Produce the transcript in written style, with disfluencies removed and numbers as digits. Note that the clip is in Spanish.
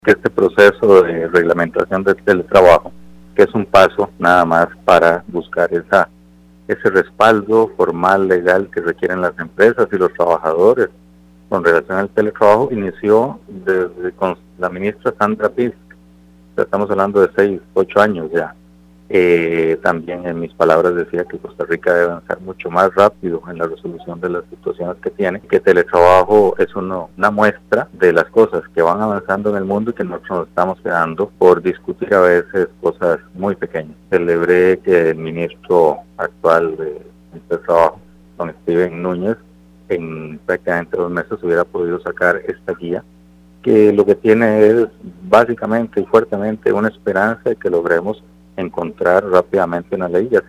que este proceso de reglamentación del teletrabajo, que es un paso nada más para buscar ese respaldo formal, legal que requieren las empresas y los trabajadores con relación al teletrabajo, inició desde con la ministra Sandra Piz. Estamos hablando de 6, 8 años ya. También en mis palabras decía que Costa Rica debe avanzar mucho más rápido en la resolución de las situaciones que tiene, que teletrabajo es una muestra de las cosas que van avanzando en el mundo y que nosotros nos estamos quedando por discutir a veces cosas muy pequeñas. Celebré que el ministro actual de Trabajo, don Steven Núñez, en prácticamente 2 meses hubiera podido sacar esta guía, que lo que tiene es básicamente y fuertemente una esperanza de que logremos encontrar rápidamente una ley, ya